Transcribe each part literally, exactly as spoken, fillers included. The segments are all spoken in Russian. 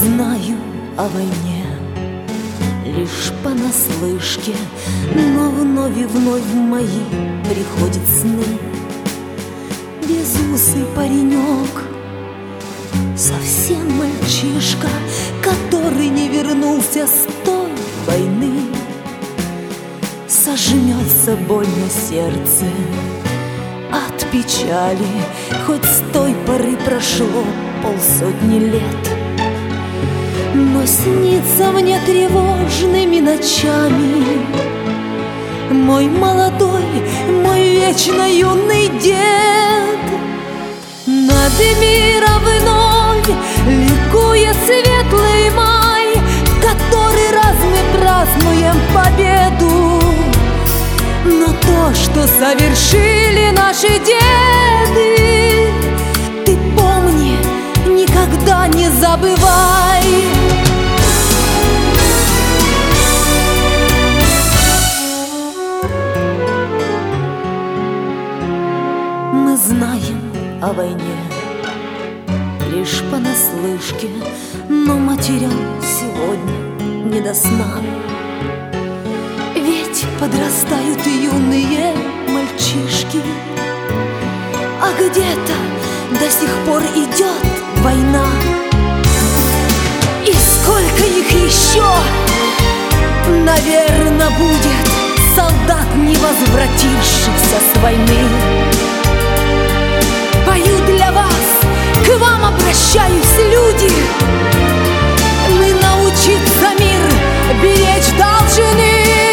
Знаю о войне лишь понаслышке, но вновь и вновь в мои приходят сны. Безусый паренек, совсем мальчишка, который не вернулся с той войны. Сожмется больно сердце от печали, хоть с той поры прошло полсотни лет. Но снится мне тревожными ночами мой молодой, мой вечно юный дед. Над миром вновь ликует светлый май, в который раз мы празднуем победу. Но то, что совершили наши деды, ты помни, никогда не забывай. Мы знаем о войне лишь понаслышке, но матерям сегодня не до сна. Ведь подрастают юные мальчишки, а где-то до сих пор идет война. И сколько их еще, наверное, будет солдат, не возвратившихся с войны. Пою для вас, к вам обращаюсь, люди. Мы научиться мир беречь должны.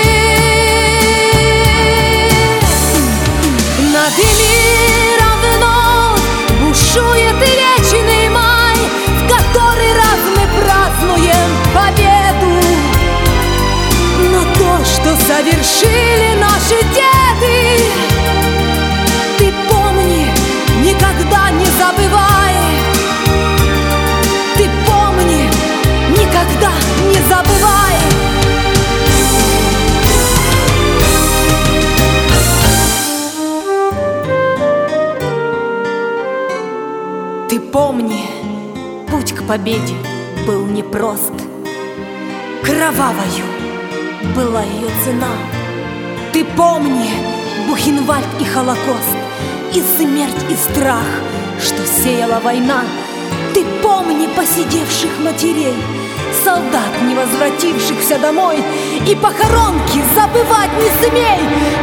Над миром вновь бушует вечный май, в который раз мы празднуем победу. Но то, что совершили наши деды, ты помни, никогда не забывай. Ты помни, никогда не забывай. Ты помни, путь к победе был непрост, кровавою была ее цена. Ты помни Бухенвальд и Холокост, и смерть, и страх, что сеяла война. Ты помни посидевших матерей, солдат, не возвратившихся домой, и похоронки забывать не смей.